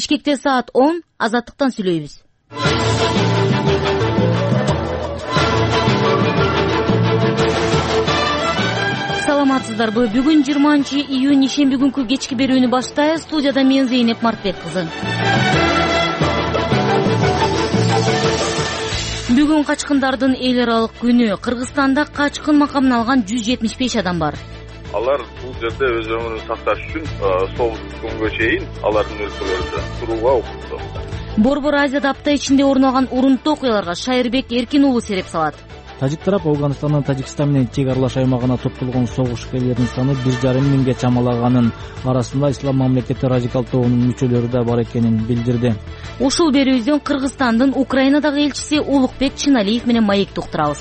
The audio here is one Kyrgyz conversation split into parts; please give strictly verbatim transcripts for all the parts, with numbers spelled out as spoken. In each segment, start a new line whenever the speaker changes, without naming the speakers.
Бишкекте саат он, Азаттыктан сүйлөйбүз. Саламатсыздарбы? Бүгүн жыйырманчы июнь ишемби күнкү кечки берүүнү баштайбыз. Студияда мен Зейнеп Мартбек кызы. Бүгүн качкындардын эл аралык күнү. Кыргызстанда качкын макамын алган жүз жетимиш беш адам бар.
Алар бул жерде өз өмүрүн сакташ үчүн соғуш күнгө чейин алардын өлкөлөрүндө турууга укуктуу.
Борбор Азияда апта ичинде орун алган урунттуу окуяларга Шайырбек Эркин уулу сереп салат.
Тажик тарап Афганистандын Тажикстан менен чек аралаш аймагына топтолгон согушкерлердин саны бир жарым миңге чамалаганын, арасында Ислам мамлекети радикал тобунун мүчөлөрү да бар экенин билдирди.
Ушул берүүбүздөн Кыргызстандын Украинадагы элчиси Улукбек Чыналиев менен маекти уктурабыз.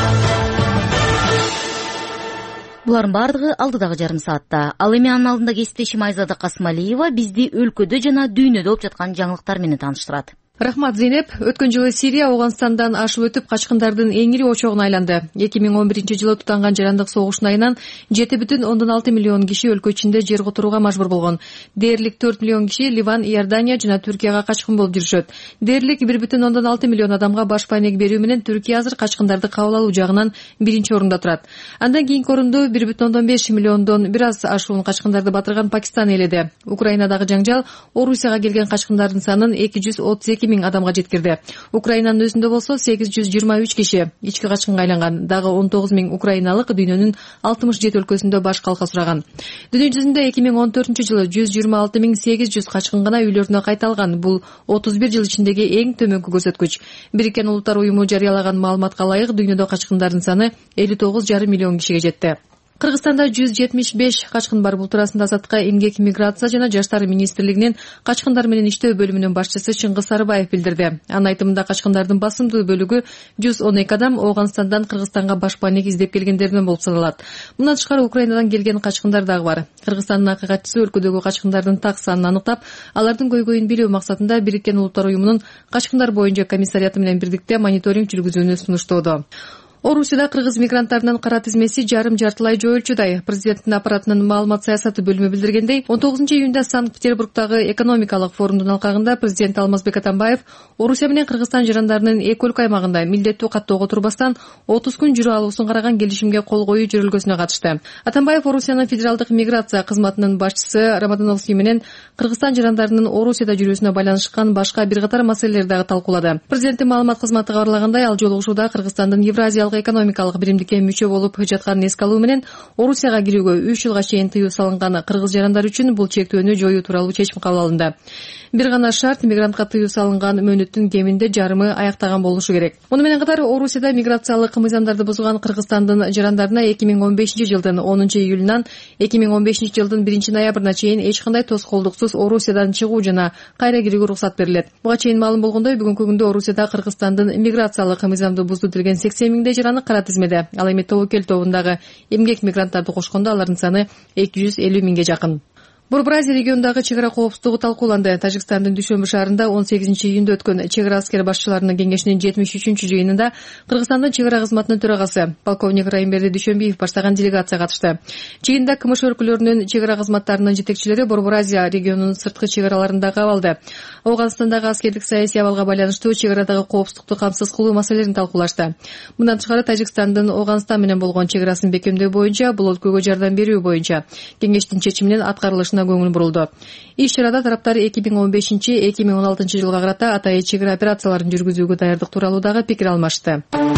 Булардын бардыгы алдыдагы жарым саатта. Ал эми анын алдында кесиптешим Айзада Касмалиева бизди өлкөдө жана дүйнөдө болуп жаткан жаңылыктар менен тааныштырат.
Рахмат, Зейнеп. Өткөн жылы Сирия Афганистандан ашып өтүп качкындардын эң ири очогуна айланды. эки миң он биринчи жылы тутанган жарандык согуштун айынан жети бүтүн ондон алты миллион киши өлкө ичинде жер которууга мажбур болгон. Дээрлик төрт миллион киши Ливан, Иордания жана Түркияга качкын болуп жүрүшөт. Дээрлик бир бүтүн ондон алты миллион адамга баш пайнек берүү менен Түркия азыр качкындарды кабыл алуу жагынан биринчи орунда турат. Андан кийинки орунду бир бүтүн ондон беш миллиондон бир аз ашуун качкындарды батырган Пакистан ээледи. Украинадагы жаңжал Орусияга келген качкындардын санын эки жүз отуз эки миң адамга жеткирди. Украинанын өзүндө болсо сегиз жүз жыйырма үч киши ички качкынга айланган. Дагы он тогуз миң украиналык дүйнөнүн алтымыш жети өлкөсүндө баш калка сураган. Дүйнө жүзүндө эки миң он төртүнчү жылы жүз жыйырма алты миң сегиз жүз качкын гана үйлөрүнө кайталган. Бул отуз бир жыл ичиндеги эң төмөнкү көрсөткүч. Бириккен Улуттар уюму жарыялаган маалыматка ылайык дүйнөдө качкындардын саны элүү тогуз жарым миллион кишиге жетти. Кыргызстанда жүз жетимиш беш качкын бар. Бул туурасында Азаттыкка эмгек, миграция жана жаштар министрлигинин качкындар менен иштөө бөлүмүнүн башчысы Чыңгыз Сарыбаев билдирди. Анын айтымында качкындардын басымдуу бөлүгү жүз он эки адам Афганистандан Кыргызстанга баш пайнек издеп келгендерден болуп саналат. Мындан тышкары Украинадан келген качкындар дагы бар. Кыргызстандын акыйкатчысы өлкөдөгү качкындардын так санын аныктап, алардын көйгөйүн билүү максатында Бириккен Улуттар уюмунун качкындар боюнча комиссариаты менен бирдикте мониторинг жүргүзүүнү сунуштоодо. Орусияда кыргыз мигранттарынын кара тизмеси жарым-жартылай жоюлчудай. Президенттин аппаратынын маалымат саясаты бөлүмү билдиргендей, он тогузунчу июнда Санкт-Петербургдагы экономикалык форумдун алкагында президент Алмазбек Атамбаев Орусия менен Кыргызстан жарандарынын эки өлкө аймагында милдеттүү каттоого турбастан отуз күн жүрө алуусун караган келишимге кол коюу жөрөлгөсүнө катышты. Атамбаев Орусиянын федералдык миграция кызматынын башчысы Рамадановский менен Кыргызстан жарандарынын Орусияда жүрүүсүнө байланышкан башка бир катар маселелерди дагы талкуулады. Президенттин маалымат кызматы кабарлагандай, ал жолугушууда Кыргызстандын Евразиялык экономикалык биримдикке мүчө болуп жатканын эске алуу менен Орусияга кирүүгө үч жылга чейин тыюу салынган кыргыз жарандары үчүн бул чектөөнү жоюу тууралуу чечим кабыл алынды. Бир гана шарт: мигрантка тыюу салынган мөөнөттүн кеминде жарымы аяктаган болушу керек. Муну менен катар Орусияда миграциялык мыйзамдарды бузган Кыргызстандын жарандарына эки миң он бешинчи жылдын онунчу июлунан эки миң он бешинчи жылдын биринчи ноябрына чейин эч кандай тоскоолдуксуз Орусиядан чыгуу жана кайра кирүүгө уруксат берилет. Буга чейин маалым болгондой, бүгүнкү күндө Орусияда Кыргызстандын миграциялык мыйзамды бузду деген сексен миңдей жараны кара тизмеде. Ал эми тобокел тобундагы эмгек мигранттарды кошкондо алардын саны эки жүз элүү миңге жакын. Борбор Азия регионундагы чек ара коопсуздугу талкууланды. Тажикстандын Дүйшөмбү шаарында он сегизинчи июнда өткөн чек ара аскер башчыларынын кеңешинин жетимиш үчүнчү жыйынында Кыргызстандын чек ара кызматынын төрагасы полковник Райымберди Дүйшөмбиев баштаган делегация катышты. Жыйында КМШ өлкөлөрүнүн чек ара кызматтарынын жетекчилери Борбор Азия регионунун сырткы чек араларында кабалды. Афганистандагы аскердик саясий абалга байланыштуу чек арадагы коопсуздукту камсыз кылуу маселелерин талкуулашты. Мындан тышкары Тажикстандын Афганистан менен болгон чек арасын бекемдөө боюнча, бул өлкөгө жардам берүү боюнча кеңештин чечиминин аткарылышына көңүл бурулду. Иш чарада тараптар эки миң он бешинчи — эки миң он алтынчы жылга карата атайын чек ара операцияларын жүргүзүүгө даярдык тууралуу дагы пикир алмашты.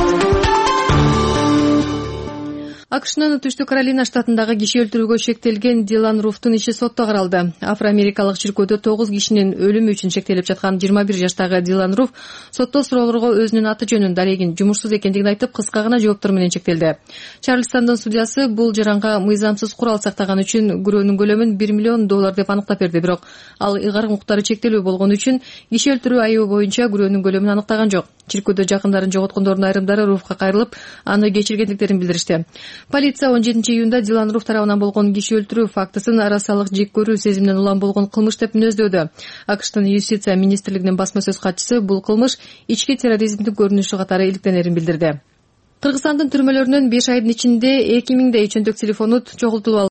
АКШнын Түштүк Каролина штатындагы киши өлтүрүүгө шектелген Дилан Руфтун иши сотто каралды. Афро-америкалык чиркөөдө тогуз кишинин өлүмү үчүн шектелип жаткан жыйырма бир жаштагы Дилан Руф сотто суроолорго өзүнүн аты жөнүн, дарегин, жумушсуз экендигин айтып, кыска гана жооптор менен чектелди. Чарльстондун судьясы бул жаранга мыйзамсыз курал сактаган үчүн күрөөнүн көлөмүн бир миллион доллар деп аныктап берди, бирок ал ыйгарым укуктары чектелүү болгон үчүн киши өлтүрүү айыбы боюнча күрөөнүн көлөмүн аныктаган жок. Чиркөөдө жакындарын жоготкондордун айрымдары Руфка кайрылып, аны кечиргендиктерин билдиришти. Полиция он жетинчи июнда Дилан Руф тарабынан болгон киши өлтүрүү фактысын расалык жек көрүү сезиминен улам болгон кылмыш деп мүнөздөөдө. АКШтын юстиция министрлигинин басма сөз катчысы бул кылмыш ички терроризмдин көрүнүшү катары иликтенерин билдирди. Кыргызстандын түрмөлөрүнөн беш айдын ичинде эки миңдей чөнтөк телефону чогултулуп